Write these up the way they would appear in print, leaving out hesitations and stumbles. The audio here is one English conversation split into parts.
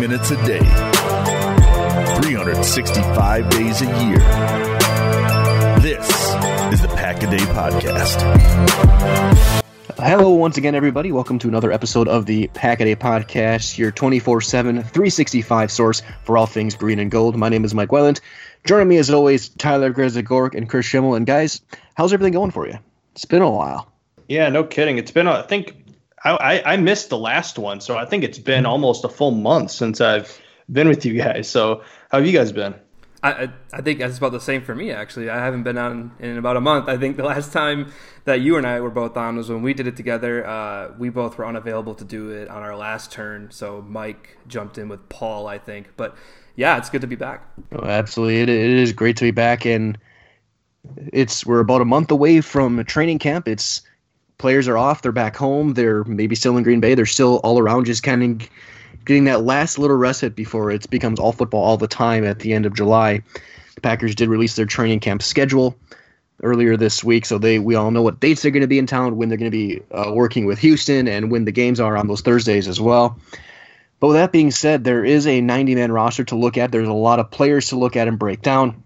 minutes a day, 365 days a year. This is the Pack-A-Day Podcast. Hello once again, everybody. Welcome to another episode of the Pack-A-Day Podcast, your 24/7, 365 source for all things green and gold. My name is Mike Welland. Joining me, as always, Tyler Grezagork and Chris Schimmel. And guys, how's everything going for you? It's been a while. Yeah, no kidding. It's been, I think, I missed the last one, so I think it's been almost a full month since I've been with you guys. So how have you guys been? I think that's about the same for me, actually. I haven't been on in about a month. I think the last time that you and I were both on was when we did it together. We both were unavailable to do it on our last turn, so Mike jumped in with Paul, I think. But yeah, it's good to be back. Oh, absolutely. It is great to be back, and we're about a month away from training camp. Players are off, they're back home, they're maybe still in Green Bay, they're still all around just kind of getting that last little respite before it becomes all football all the time at the end of July. The Packers did release their training camp schedule earlier this week, so we all know what dates they're going to be in town, when they're going to be working with Houston, and when the games are on those Thursdays as well. But with that being said, there is a 90-man roster to look at. There's a lot of players to look at and break down.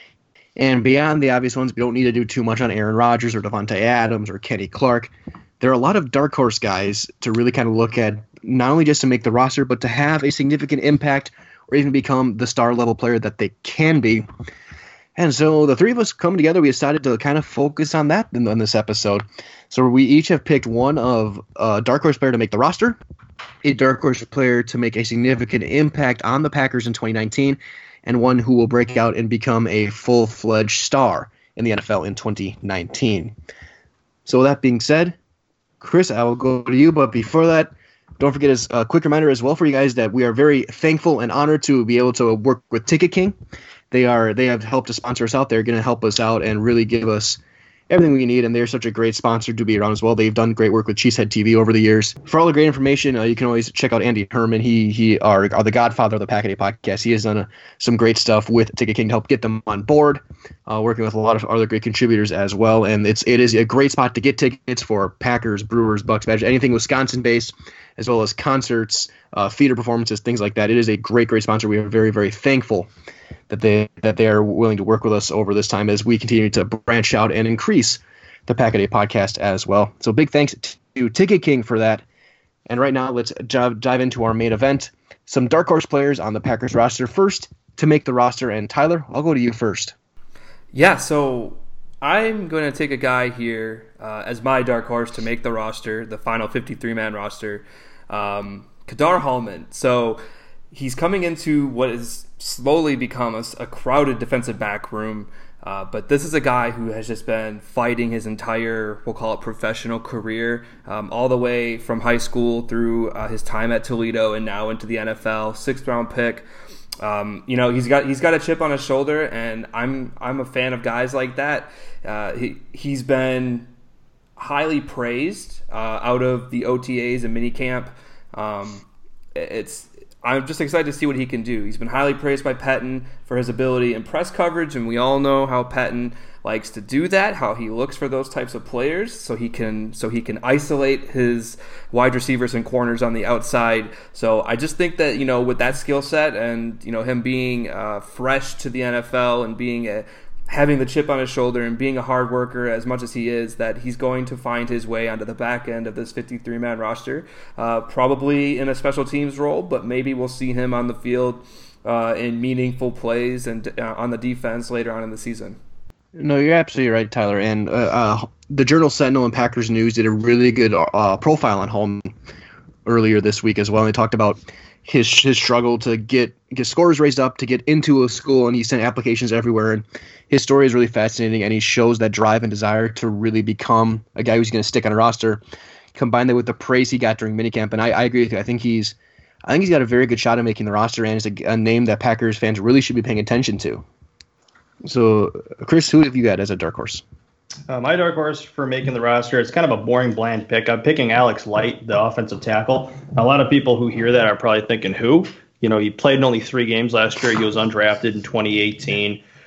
And beyond the obvious ones, we don't need to do too much on Aaron Rodgers or Devontae Adams or Kenny Clark. There are a lot of dark horse guys to really kind of look at, not only just to make the roster, but to have a significant impact or even become the star-level player that they can be. And so the three of us come together, we decided to kind of focus on that in this episode. So we each have picked one of a dark horse player to make the roster, a dark horse player to make a significant impact on the Packers in 2019, and one who will break out and become a full-fledged star in the NFL in 2019. So with that being said, Chris, I will go to you, but before that, don't forget a quick reminder as well for you guys that we are very thankful and honored to be able to work with Ticket King. They have helped to sponsor us out. They're going to help us out and really give us everything we need, and they're such a great sponsor to be around as well. They've done great work with Cheesehead TV over the years. For all the great information, you can always check out Andy Herman. He are the godfather of the Pack-A-Day Podcast. He has done some great stuff with Ticket King to help get them on board, working with a lot of other great contributors as well. And it is a great spot to get tickets for Packers, Brewers, Bucks, Badgers, anything Wisconsin-based, as well as concerts, theater performances, things like that. It is a great sponsor. We are very, very thankful that they are willing to work with us over this time as we continue to branch out and increase the Pack-A-Day Podcast as well. So big thanks to Ticket King for that. And right now, let's dive into our main event. Some dark horse players on the Packers roster first to make the roster. And Tyler, I'll go to you first. Yeah, so I'm going to take a guy here as my dark horse to make the roster, the final 53-man roster, Kadar Hallman. So he's coming into what has slowly become a crowded defensive back room, but this is a guy who has just been fighting his entire, we'll call it, professional career, all the way from high school through his time at Toledo and now into the NFL. 6th-round pick. He's got a chip on his shoulder, and I'm a fan of guys like that. He's been highly praised out of the OTAs and minicamp. I'm just excited to see what he can do. He's been highly praised by Pettine for his ability in press coverage, and we all know how Pettine likes to do that, how he looks for those types of players so he can isolate his wide receivers and corners on the outside. So I just think that, with that skill set and, him being fresh to the NFL and having the chip on his shoulder and being a hard worker as much as he is, that he's going to find his way onto the back end of this 53-man roster, probably in a special teams role, but maybe we'll see him on the field in meaningful plays and on the defense later on in the season. No, you're absolutely right, Tyler. And the Journal-Sentinel and Packers News did a really good profile on Hallman earlier this week as well. And they talked about his struggle to get scores raised up, to get into a school, and he sent applications everywhere. And his story is really fascinating, and he shows that drive and desire to really become a guy who's going to stick on a roster. Combine that with the praise he got during minicamp, and I agree with you. I think he's got a very good shot at making the roster, and is a name that Packers fans really should be paying attention to. So, Chris, who have you got as a dark horse? My dark horse for making the roster, it's kind of a boring, bland pick. I'm picking Alex Light, the offensive tackle. A lot of people who hear that are probably thinking, who? He played in only 3 games last year. He was undrafted in 2018.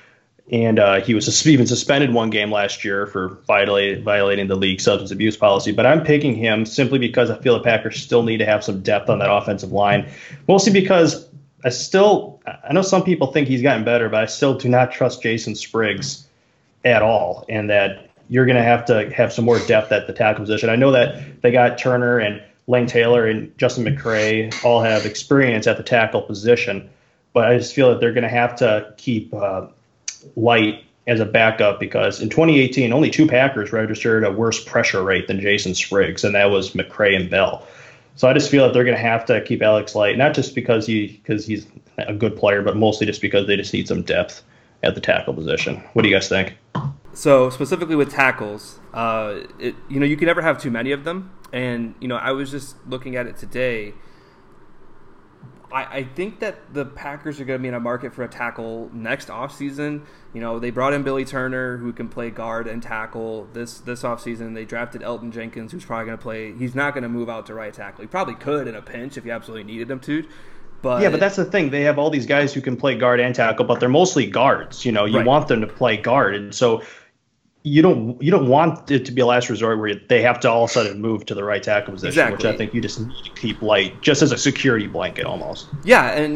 And he was even suspended one game last year for violating the league substance abuse policy. But I'm picking him simply because I feel the Packers still need to have some depth on that offensive line, mostly because I know some people think he's gotten better, but I still do not trust Jason Spriggs at all, and that you're going to have some more depth at the tackle position. I know that they got Turner and Lane Taylor and Justin McCray all have experience at the tackle position, but I just feel that they're going to have to keep Light as a backup because in 2018, only 2 Packers registered a worse pressure rate than Jason Spriggs, and that was McCray and Bell. So I just feel that they're going to have to keep Alex Light, not just because he's a good player, but mostly just because they just need some depth at the tackle position. What do you guys think? So specifically with tackles, you can never have too many of them. And, I was just looking at it today. I think that the Packers are going to be in a market for a tackle next offseason. They brought in Billy Turner, who can play guard and tackle this offseason. They drafted Elton Jenkins, who's probably going to play. He's not going to move out to right tackle. He probably could in a pinch if you absolutely needed him to. But that's the thing. They have all these guys who can play guard and tackle, but they're mostly guards. You Right. want them to play guard. And so you don't want it to be a last resort where they have to all of a sudden move to the right tackle position, Exactly. which I think you just need to keep Light just as a security blanket almost. Yeah, and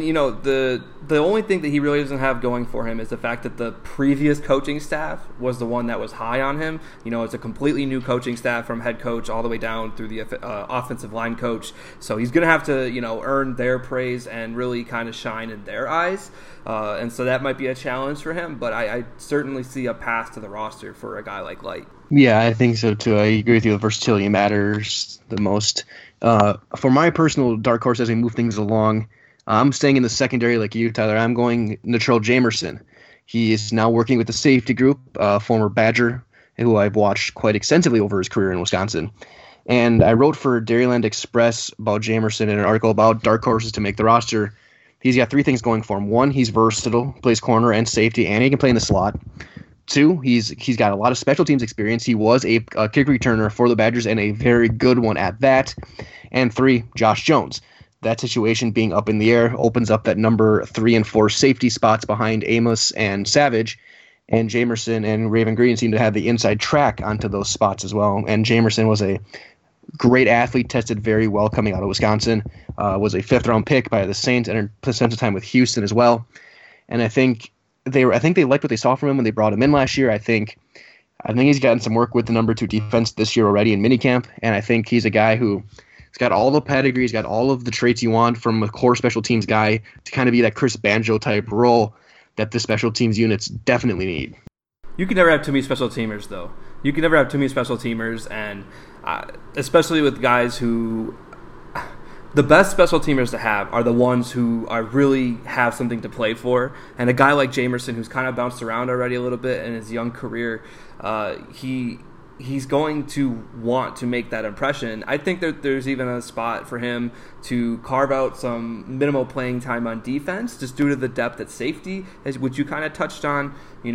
the only thing that he really doesn't have going for him is the fact that the previous coaching staff was the one that was high on him. It's a completely new coaching staff from head coach all the way down through the offensive line coach. So he's going to have to, earn their praise and really kind of shine in their eyes. And so that might be a challenge for him, but I certainly see a path to the roster for a guy like Light. Yeah, I think so too. I agree with you. The versatility matters the most. For my personal dark horse as we move things along, I'm staying in the secondary like you, Tyler. I'm going Natrell Jamerson. He is now working with the safety group, former Badger, who I've watched quite extensively over his career in Wisconsin. And I wrote for Dairyland Express about Jamerson in an article about dark horses to make the roster. He's got 3 things going for him. 1, he's versatile, plays corner and safety, and he can play in the slot. 2, he's got a lot of special teams experience. He was a kick returner for the Badgers and a very good one at that. And 3, Josh Jones. That situation being up in the air opens up that number 3 and 4 safety spots behind Amos and Savage. And Jamerson and Raven Green seem to have the inside track onto those spots as well. And Jamerson was a great athlete, tested very well coming out of Wisconsin, was a 5th-round pick by the Saints, and spent some time with Houston as well. And I think they liked what they saw from him when they brought him in last year. I think he's gotten some work with the number 2 defense this year already in minicamp, and I think he's a guy who he's got all the pedigree, he's got all of the traits you want from a core special teams guy to kind of be that Chris Banjo type role that the special teams units definitely need. You can never have too many special teamers, though. You can never have too many special teamers, and especially with guys who the best special teamers to have are the ones who really have something to play for. And a guy like Jamerson, who's kind of bounced around already a little bit in his young career, he's going to want to make that impression. I think that there's even a spot for him to carve out some minimal playing time on defense, just due to the depth at safety, which you kind of touched on.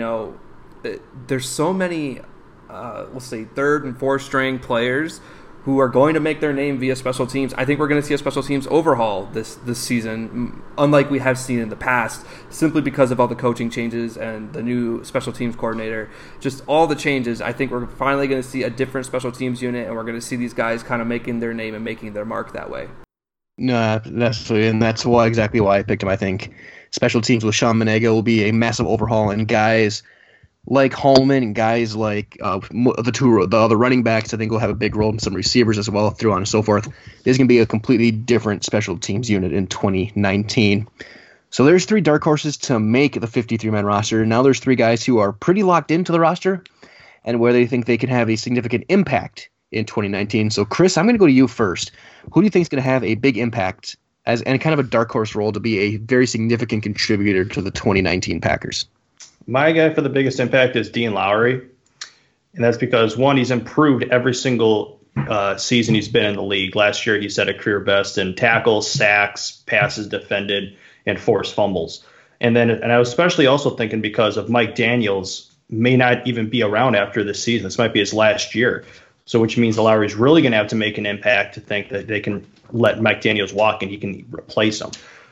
There's so many, let's say, 3rd and 4th string players who are going to make their name via special teams. I think we're going to see a special teams overhaul this season, unlike we have seen in the past, simply because of all the coaching changes and the new special teams coordinator. Just all the changes, I think we're finally going to see a different special teams unit, and we're going to see these guys kind of making their name and making their mark that way. No, that's exactly why I picked him. I think special teams with Sean Manega will be a massive overhaul, and guys like Holman and guys like the other running backs, I think will have a big role, and some receivers as well, through on and so forth. This is going to be a completely different special teams unit in 2019. So there's 3 dark horses to make the 53-man roster. Now there's 3 guys who are pretty locked into the roster and where they think they can have a significant impact in 2019. So Chris, I'm going to go to you first. Who do you think is going to have a big impact and kind of a dark horse role to be a very significant contributor to the 2019 Packers? My guy for the biggest impact is Dean Lowry, and that's because, 1, he's improved every single season he's been in the league. Last year he set a career best in tackles, sacks, passes defended, and forced fumbles. And I was especially also thinking because of Mike Daniels may not even be around after this season. This might be his last year, so which means Lowry's really going to have to make an impact to think that they can let Mike Daniels walk and he can replace him.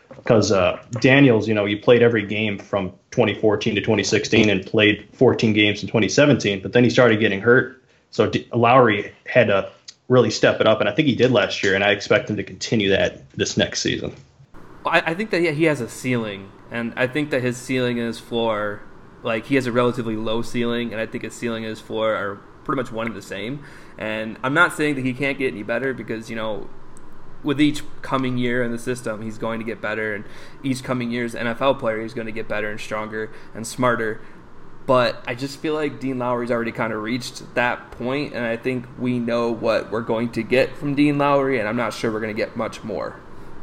because Daniels, he played every game from 2014 to 2016 and played 14 games in 2017, but then he started getting hurt. So Lowry had to really step it up, and I think he did last year, and I expect him to continue that this next season. I think that he has a ceiling, and I think that his ceiling and his floor, like he has a relatively low ceiling, and I think his ceiling and his floor are pretty much one and the same. And I'm not saying that he can't get any better because, with each coming year in the system, he's going to get better, and each coming year's NFL player, he's going to get better and stronger and smarter. But I just feel like Dean Lowry's already kind of reached that point, and I think we know what we're going to get from Dean Lowry, and I'm not sure we're going to get much more.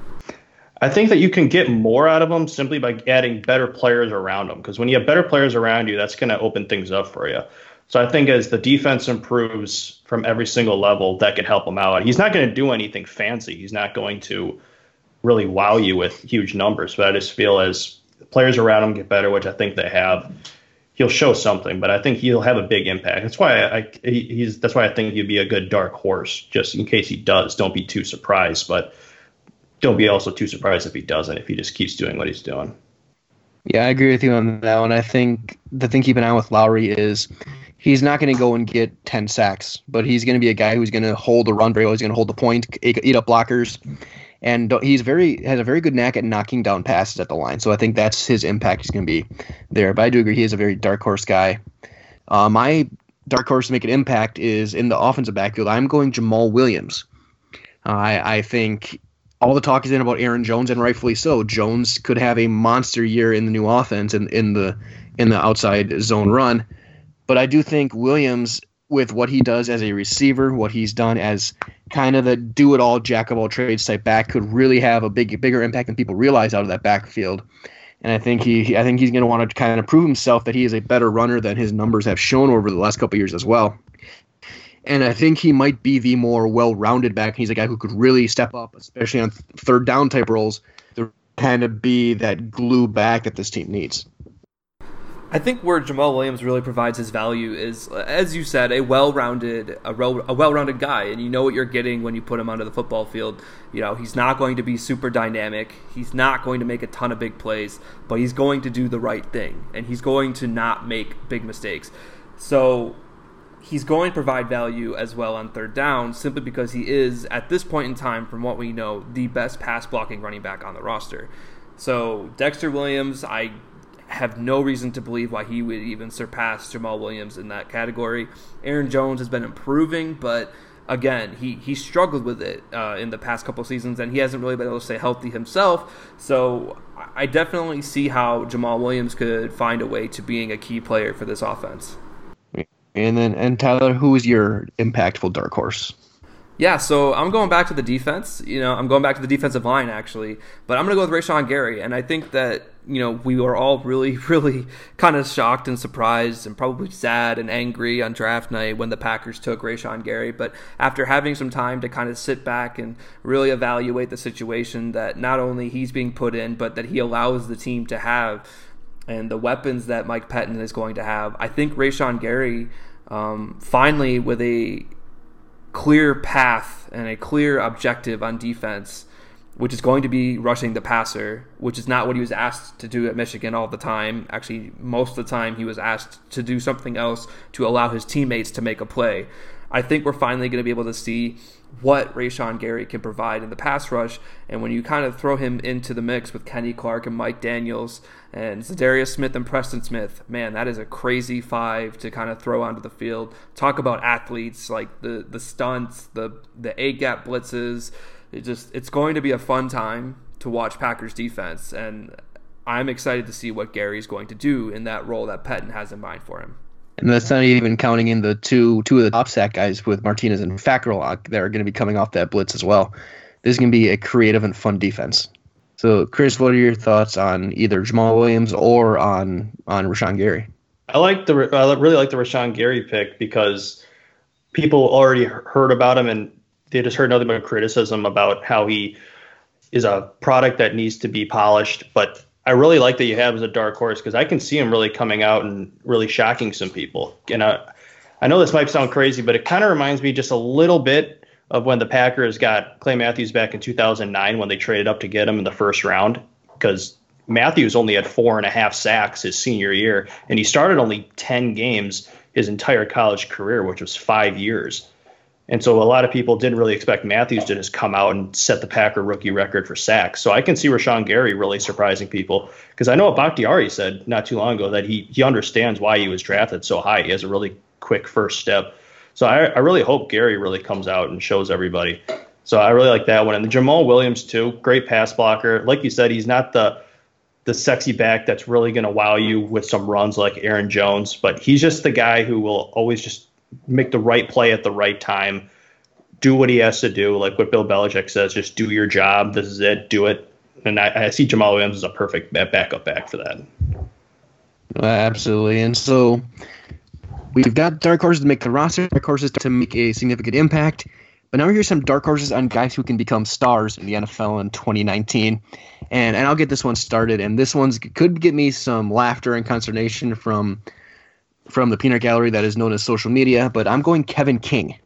I think that you can get more out of him simply by adding better players around him, because when you have better players around you, that's going to open things up for you. So I think as the defense improves from every single level, that could help him out. He's not going to do anything fancy. He's not going to really wow you with huge numbers. But I just feel as the players around him get better, which I think they have, he'll show something. But I think he'll have a big impact. That's why I think he'd be a good dark horse. Just in case he does, don't be too surprised. But don't be also too surprised if he doesn't, if he just keeps doing what he's doing. Yeah, I agree with you on that one. I think the thing keeping an eye with Lowry is he's not going to go and get 10 sacks, but he's going to be a guy who's going to hold the run very well. He's going to hold the point, eat up blockers, and has a very good knack at knocking down passes at the line. So I think that's his impact is going to be there. But I do agree he is a very dark horse guy. My dark horse to make an impact is in the offensive backfield. I'm going Jamal Williams. I think all the talk is in about Aaron Jones, and rightfully so. Jones could have a monster year in the new offense and in the outside zone run. But I do think Williams, with what he does as a receiver, what he's done as kind of the do-it-all, jack-of-all-trades type back, could really have a bigger impact than people realize out of that backfield. And I think he's going to want to kind of prove himself that he is a better runner than his numbers have shown over the last couple of years as well. And I think he might be the more well-rounded back. He's a guy who could really step up, especially on third down type roles, to kind of be that glue back that this team needs. I think where Jamal Williams really provides his value is, as you said, a well-rounded guy, and you know what you're getting when you put him onto the football field. He's not going to be super dynamic. He's not going to make a ton of big plays, but he's going to do the right thing, and he's going to not make big mistakes. So he's going to provide value as well on third down, simply because he is, at this point in time, from what we know, the best pass-blocking running back on the roster. So Dexter Williams, I have no reason to believe why he would even surpass Jamal Williams in that category. Aaron Jones has been improving, but again, he struggled with it in the past couple seasons, and he hasn't really been able to stay healthy himself. So I definitely see how Jamal Williams could find a way to being a key player for this offense. And Tyler, who is your impactful dark horse? Yeah, so I'm going back to the defense. I'm going back to the defensive line, actually. But I'm going to go with Rashawn Gary. And I think that, we were all really, really kind of shocked and surprised and probably sad and angry on draft night when the Packers took Rashawn Gary. But after having some time to kind of sit back and really evaluate the situation that not only he's being put in, but that he allows the team to have, and the weapons that Mike Pettin is going to have, I think Rashawn Gary, finally with a clear path and a clear objective on defense, which is going to be rushing the passer, which is not what he was asked to do at Michigan all the time. Actually, most of the time he was asked to do something else to allow his teammates to make a play. I think we're finally going to be able to see what Rashawn Gary can provide in the pass rush, and when you kind of throw him into the mix with Kenny Clark and Mike Daniels and Zadarius Smith and Preston Smith, man, that is a crazy five to kind of throw onto the field. Talk about athletes, like the stunts, the A-gap blitzes. It's going to be a fun time to watch Packers defense, and I'm excited to see what Gary's going to do in that role that Pettin has in mind for him. And that's not even counting in the two of the top sack guys with Martinez and Fackrell that are going to be coming off that blitz as well. This is going to be a creative and fun defense. So, Chris, what are your thoughts on either Jamal Williams or on Rashawn Gary? I really like the Rashawn Gary pick because people already heard about him and they just heard nothing but criticism about how he is a product that needs to be polished, but I really like that you have as a dark horse because I can see him really coming out and really shocking some people. And I know this might sound crazy, but it kind of reminds me just a little bit of when the Packers got Clay Matthews back in 2009 when they traded up to get him in the first round. because Matthews only had 4.5 sacks his senior year, and he started only 10 games his entire college career, which was 5 years. And so a lot of people didn't really expect Matthews to just come out and set the Packer rookie record for sacks. So I can see Rashawn Gary really surprising people, because I know Bakhtiari said not too long ago that he understands why he was drafted so high. He has a really quick first step. So I really hope Gary really comes out and shows everybody. So I really like that one. And the Jamal Williams, too, great pass blocker. Like you said, he's not the sexy back that's really going to wow you with some runs like Aaron Jones, but he's just the guy who will always just make the right play at the right time, do what he has to do, like what Bill Belichick says, just do your job. This is it, do it. And I see Jamal Williams as a perfect backup back for that. Absolutely. And so we've got dark horses to make the roster, dark horses to make a significant impact. But now here's some dark horses on guys who can become stars in the NFL in 2019. And I'll get this one started. And this one could get me some laughter and consternation from the peanut gallery that is known as social media. But I'm going Kevin King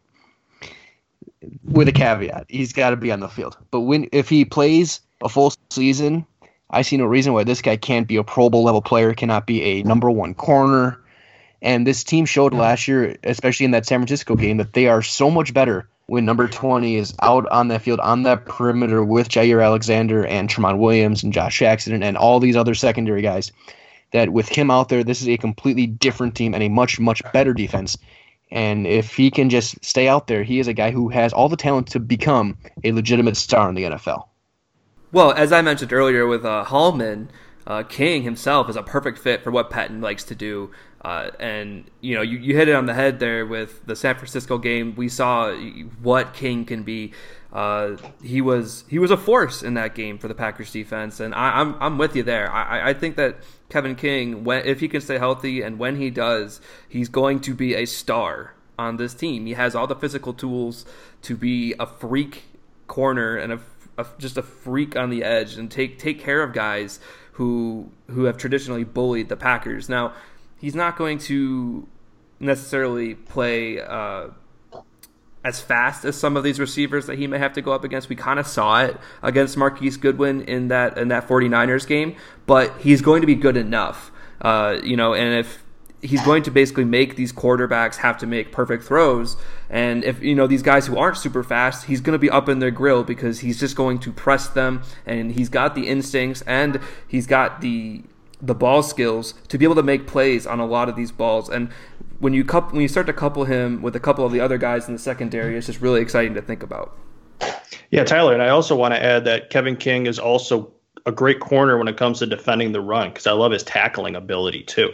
with a caveat. He's got to be on the field. But if he plays a full season, I see no reason why this guy can't be a Pro Bowl level player, cannot be a number one corner. And this team showed last year, especially in that San Francisco game, that they are so much better when number 20 is out on that field, on that perimeter with Jair Alexander and Tramon Williams and Josh Jackson and all these other secondary guys, that with him out there, this is a completely different team and a much, much better defense. And if he can just stay out there, he is a guy who has all the talent to become a legitimate star in the NFL. Well, as I mentioned earlier with Hallman, King himself is a perfect fit for what Patton likes to do. And, you know, you hit it on the head there with the San Francisco game. We saw what King can be. He was a force in that game for the Packers defense, and I'm with you there. I think that Kevin King, if he can stay healthy, and when he does, he's going to be a star on this team. He has all the physical tools to be a freak corner and just a freak on the edge and take care of guys who have traditionally bullied the Packers. Now, he's not going to necessarily play as fast as some of these receivers that he may have to go up against. We kind of saw it against Marquise Goodwin in that 49ers game, but he's going to be good enough. And if he's going to basically make these quarterbacks have to make perfect throws, and if these guys who aren't super fast, he's going to be up in their grill because he's just going to press them, and he's got the instincts and he's got the ball skills to be able to make plays on a lot of these balls. And when you start to couple him with a couple of the other guys in the secondary, it's just really exciting to think about. Yeah, Tyler, and I also want to add that Kevin King is also a great corner when it comes to defending the run, because I love his tackling ability too.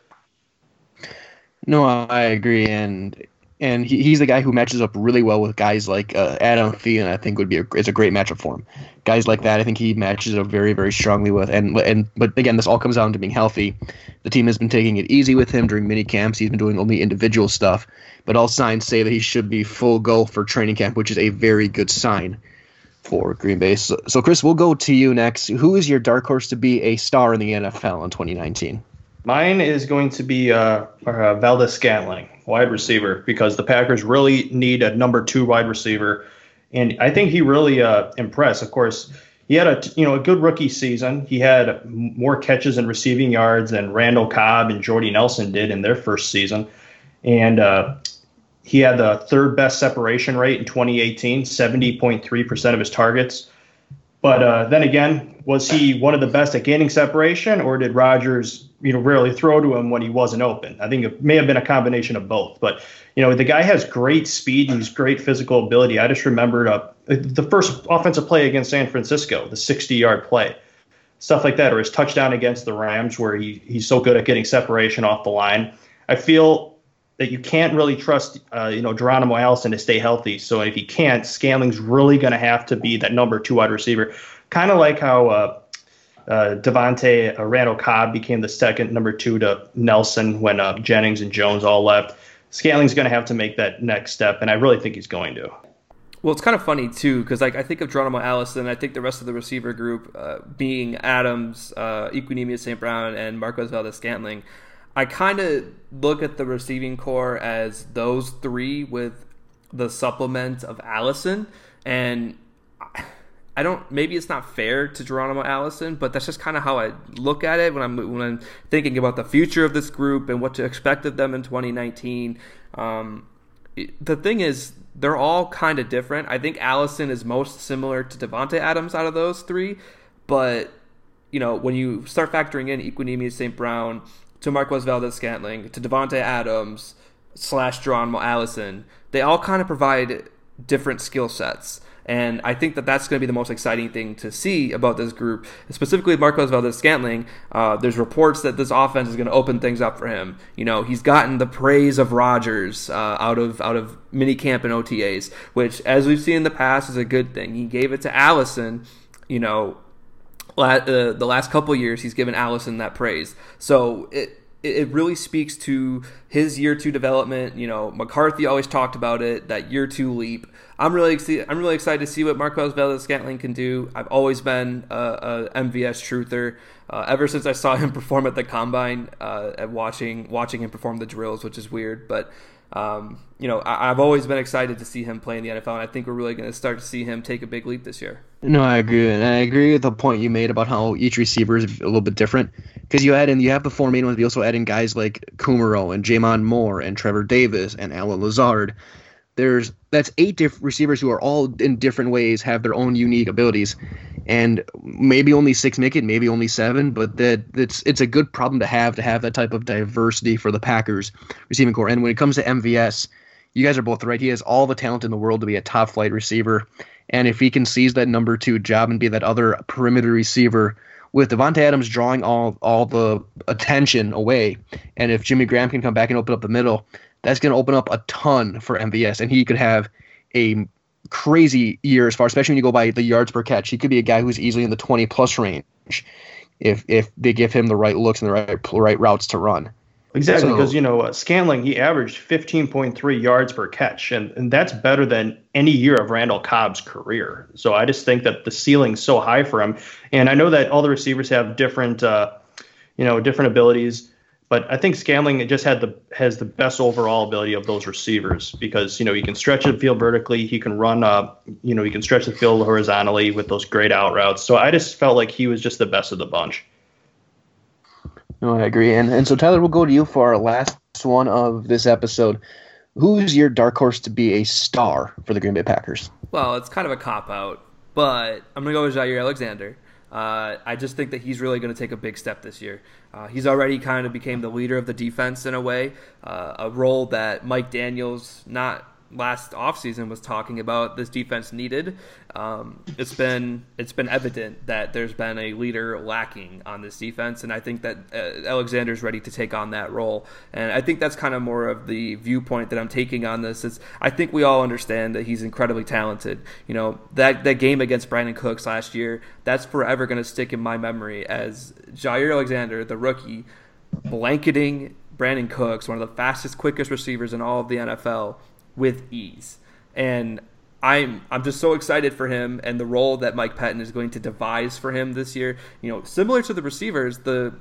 No, I agree, and he's the guy who matches up really well with guys like Adam Thielen. I think is a great matchup for him. Guys like that, I think he matches up very, very strongly with. But again, this all comes down to being healthy. The team has been taking it easy with him during mini camps. He's been doing only individual stuff, but all signs say that he should be full go for training camp, which is a very good sign for Green Bay. So Chris, we'll go to you next. Who is your dark horse to be a star in the NFL in 2019? Mine is going to be Valdes-Scantling, wide receiver, because the Packers really need a number 2 wide receiver, and I think he really impressed. Of course, he had a good rookie season. He had more catches and receiving yards than Randall Cobb and Jordy Nelson did in their first season, and he had the 3rd best separation rate in 2018, 70.3% of his targets. But then again, was he one of the best at gaining separation, or did Rodgers, rarely throw to him when he wasn't open? I think it may have been a combination of both. But, the guy has great speed and he's great physical ability. I just remembered the first offensive play against San Francisco, the 60-yard play, stuff like that, or his touchdown against the Rams where he's so good at getting separation off the line. I feel that you can't really trust, Geronimo Allison to stay healthy. So if he can't, Scanling's really going to have to be that number 2 wide receiver, kind of like how Devontae Randall Cobb became the second number 2 to Nelson when Jennings and Jones all left. Scanling's going to have to make that next step, and I really think he's going to. Well, it's kind of funny, too, because I think of Geronimo Allison, I think the rest of the receiver group being Adams, Equanimeous St. Brown, and Marquez Valdes-Scantling. I kind of look at the receiving core as those 3 with the supplement of Allison, and maybe it's not fair to Geronimo Allison, but that's just kind of how I look at it when I'm thinking about the future of this group and what to expect of them in 2019. The thing is, they're all kind of different. I think Allison is most similar to Davante Adams out of those three, but when you start factoring in Equanimeous St. Brown, to Marquez Valdes-Scantling, to Davante Adams / Geronimo Allison, they all kind of provide different skill sets. And I think that that's going to be the most exciting thing to see about this group, specifically Marquez Valdes-Scantling. There's reports that this offense is going to open things up for him. He's gotten the praise of Rodgers out of minicamp and OTAs, which, as we've seen in the past, is a good thing. He gave it to Allison. The last couple years, he's given Allison that praise. So it really speaks to his year 2 development. McCarthy always talked about it, that year 2 leap. I'm really excited to see what Marquez Valdes-Scantling can do. I've always been a MVS truther ever since I saw him perform at the combine, watching him perform the drills, which is weird, but I've always been excited to see him play in the NFL, and I think we're really going to start to see him take a big leap this year. No, I agree, and I agree with the point you made about how each receiver is a little bit different, because you have the 4 main ones, but you also add in guys like Kumaro and Jamon Moore and Trevor Davis and Alan Lazard. That's 8 different receivers who are all in different ways, have their own unique abilities, and maybe only 6 make it, maybe only 7, but it's a good problem to have that type of diversity for the Packers receiving core. And when it comes to MVS, you guys are both right. He has all the talent in the world to be a top flight receiver, and if he can seize that number 2 job and be that other perimeter receiver, with Davante Adams drawing all the attention away, and if Jimmy Graham can come back and open up the middle, that's going to open up a ton for MVS, and he could have a crazy year especially when you go by the yards per catch. He could be a guy who's easily in the 20-plus range if they give him the right looks and the right routes to run. Exactly, because Scantling, he averaged 15.3 yards per catch, and that's better than any year of Randall Cobb's career. So I just think that the ceiling's so high for him, and I know that all the receivers have different abilities. But I think Scantling just has the best overall ability of those receivers, because he can stretch the field vertically, he can run he can stretch the field horizontally with those great out routes. So I just felt like he was just the best of the bunch. No, I agree. And so Tyler, we'll go to you for our last one of this episode. Who's your dark horse to be a star for the Green Bay Packers? Well, it's kind of a cop out, but I'm gonna go with Jaire Alexander. I just think that he's really going to take a big step this year. He's already kind of became the leader of the defense in a way, a role that Mike Daniels, not last offseason, was talking about this defense needed. It's been evident that there's been a leader lacking on this defense, and I think that Alexander's ready to take on that role. And I think that's kind of more of the viewpoint that I'm taking on this. Is I think we all understand that he's incredibly talented. That game against Brandon Cooks last year, that's forever going to stick in my memory as Jaire Alexander, the rookie, blanketing Brandon Cooks, one of the fastest, quickest receivers in all of the NFL, with ease. And I'm just so excited for him and the role that Mike Pettin is going to devise for him this year. Similar to the receivers, the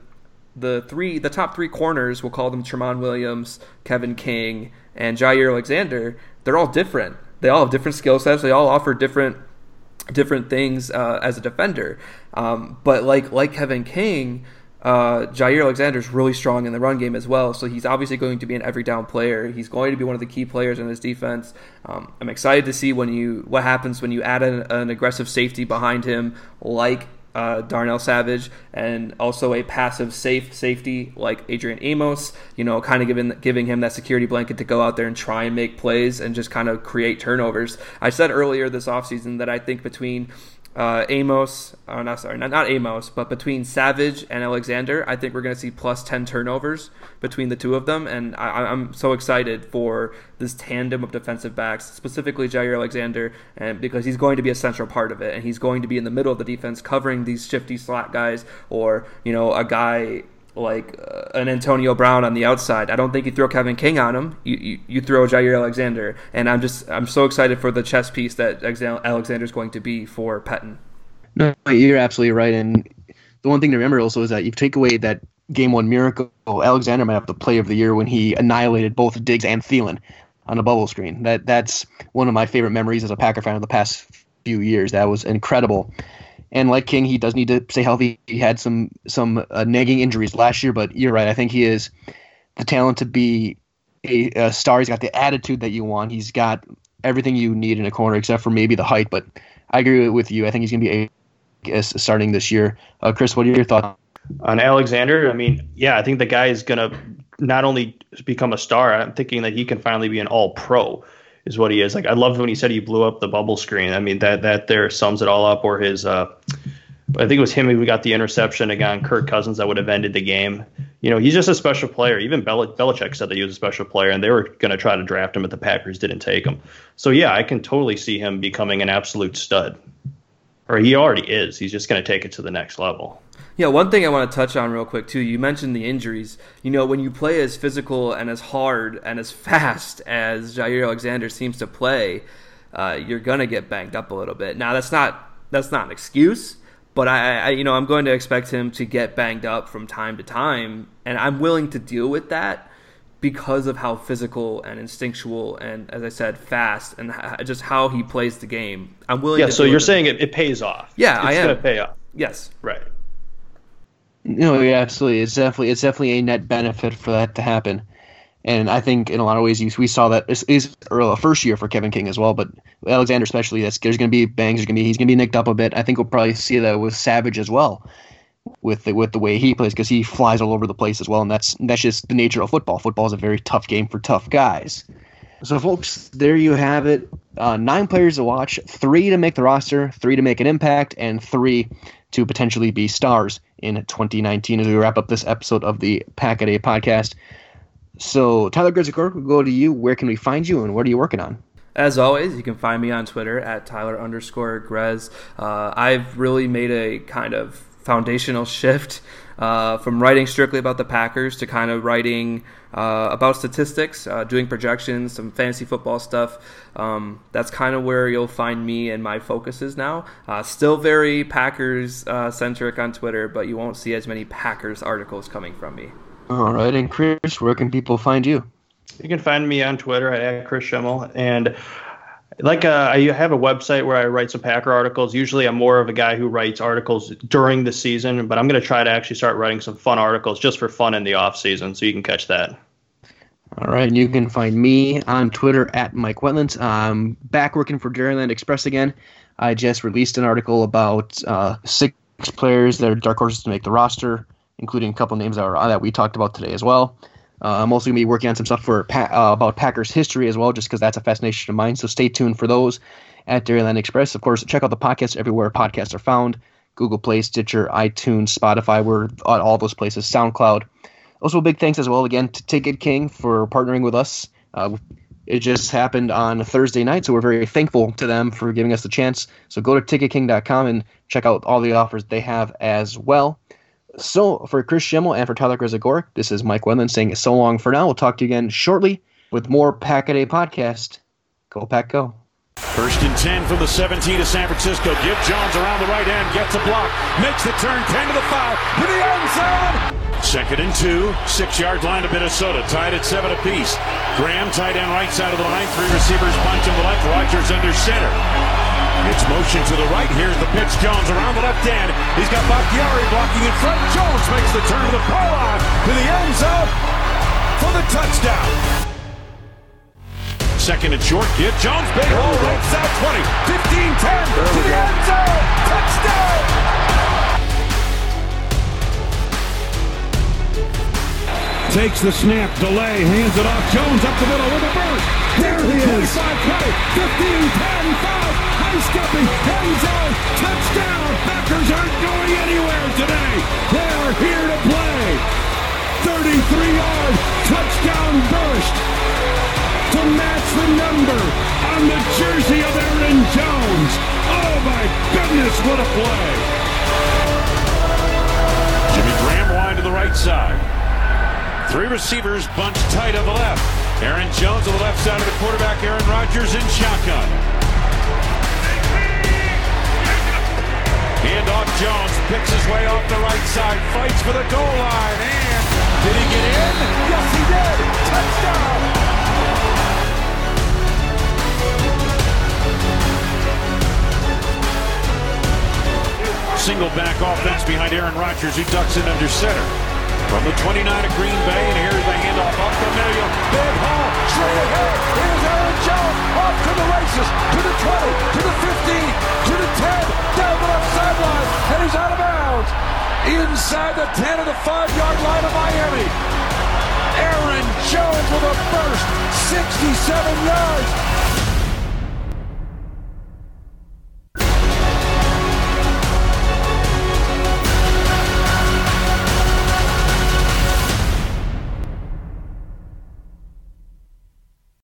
top 3 corners, we'll call them Tramon Williams, Kevin King, and Jaire Alexander. They're all different. They all have different skill sets. They all offer different things as a defender. But like Kevin King, Jaire Alexander is really strong in the run game as well, so he's obviously going to be an every down player. He's going to be one of the key players in his defense. I'm excited to see what happens when you add an aggressive safety behind him like Darnell Savage, and also a passive safety like Adrian Amos, kind of giving him that security blanket to go out there and try and make plays and just kind of create turnovers. I said earlier this offseason that I think between not Amos, but between Savage and Alexander, I think we're going to see plus 10 turnovers between the two of them, and I'm so excited for this tandem of defensive backs, specifically Jaire Alexander, and because he's going to be a central part of it, and he's going to be in the middle of the defense covering these shifty slot guys, or a guy like an Antonio Brown on the outside. I don't think you throw Kevin King on him. You throw Jaire Alexander, and I'm so excited for the chess piece that Alexander's going to be for Pettin. No, you're absolutely right. And the one thing to remember also is that if you take away that Game 1 miracle, Alexander might have the play of the year when he annihilated both Diggs and Thielen on a bubble screen. That's one of my favorite memories as a Packer fan of the past few years. That was incredible. And like King, he does need to stay healthy. He had some nagging injuries last year, but you're right. I think he is the talent to be a star. He's got the attitude that you want. He's got everything you need in a corner except for maybe the height. But I agree with you. I think he's going to be starting this year. Chris, what are your thoughts on Alexander? I mean, yeah, I think the guy is going to not only become a star. I'm thinking that he can finally be an all-pro. Is what he is. Like, I loved when he said he blew up the bubble screen. I mean, that there sums it all up. Or his, I think it was him who got the interception against Kirk Cousins that would have ended the game. You know, he's just a special player. Even Belichick said that he was a special player, and they were going to try to draft him, but the Packers didn't take him. So, yeah, I can totally see him becoming an absolute stud. Or he already is. He's just going to take it to the next level. Yeah, one thing I want to touch on real quick, too, you mentioned the injuries. You know, when you play as physical and as hard and as fast as Jair Alexander seems to play, you're going to get banged up a little bit. Now, that's not an excuse, but I'm going to expect him to get banged up from time to time, and I'm willing to deal with that because of how physical and instinctual and, as I said, fast and just how he plays the game. I'm willing to so you're saying it pays off. Yeah, I am. It's going to pay off. Yes. Right. No, yeah, absolutely. It's definitely a net benefit for that to happen, and I think in a lot of ways we saw that is a first year for Kevin King as well, but Alexander especially. There's going to be bangs. He's going to be nicked up a bit. I think we'll probably see that with Savage as well, with the way he plays, because he flies all over the place as well, and that's just the nature of football. Football is a very tough game for tough guys. So, folks, there you have it. 9 players to watch, 3 to make the roster, 3 to make an impact, and 3 to potentially be stars in 2019 as we wrap up this episode of the Pack-A-Day podcast. So, Tyler Grezikor, we'll go to you. Where can we find you, and what are you working on? As always, you can find me on Twitter at Tyler_Grez. I've really made a kind of foundational shift from writing strictly about the Packers to kind of writing about statistics, doing projections, some fantasy football stuff. That's kind of where you'll find me and my focuses now. Still very Packers centric on Twitter, but you won't see as many Packers articles coming from me. All right, and Chris, where can people find you? You can find me on Twitter at Chris Schimmel, and I have a website where I write some Packer articles. Usually I'm more of a guy who writes articles during the season, but I'm going to try to actually start writing some fun articles just for fun in the off season, so you can catch that. All right, and you can find me on Twitter at Mike Wetlands. I'm back working for Dairyland Express again. I just released an article about 6 players that are dark horses to make the roster, including a couple names that we talked about today as well. I'm also going to be working on some stuff for about Packers history as well, just because that's a fascination of mine. So stay tuned for those at Dairyland Express. Of course, check out the podcast everywhere podcasts are found. Google Play, Stitcher, iTunes, Spotify. We're on all those places. SoundCloud. Also, a big thanks as well again to Ticket King for partnering with us. It just happened on Thursday night, so we're very thankful to them for giving us the chance. So go to ticketking.com and check out all the offers they have as well. So, for Chris Schimmel and for Tyler Grezikor, this is Mike Wendland saying so long for now. We'll talk to you again shortly with more Pack-A-Day podcast. Go Pack Go. 1st and 10 from the 17 to San Francisco. Give Jones around the right end, gets a block, makes the turn, 10 to the 5, to the end zone. 2nd and 2, 6-yard line of Minnesota, tied at 7 apiece. Graham tight end right side of the line, 3 receivers bunch on the left, Rodgers under center. It's motion to the right. Here's the pitch. Jones around the left end. He's got Bakhtiari blocking in front. Jones makes the turn to the pylon to the end zone for the touchdown. 2nd and short. Give Jones big hole right side 20, 15, 10 to the end zone. Touchdown. Takes the snap, delay, hands it off. Jones up the middle with a burst. There he is. 25 play, 15, 10, 5. High stepping, end zone, touchdown. Packers aren't going anywhere today. They are here to play. 33-yard touchdown burst to match the number on the jersey of Aaron Jones. Oh my goodness, what a play. Jimmy Graham wide to the right side. 3 receivers bunched tight on the left. Aaron Jones on the left side of the quarterback. Aaron Rodgers in shotgun. Hand off Jones. Picks his way off the right side. Fights for the goal line. And did he get in? Yes, he did. Touchdown. single back offense behind Aaron Rodgers, who ducks in under center. From the 29 of Green Bay, and here's the handoff off the middle. Big hole, straight ahead. Here's Aaron Jones, off to the races, to the 20, to the 15, to the 10, down the left sideline, and he's out of bounds. Inside the 10 of the 5-yard line of Miami. Aaron Jones with a burst, 67 yards.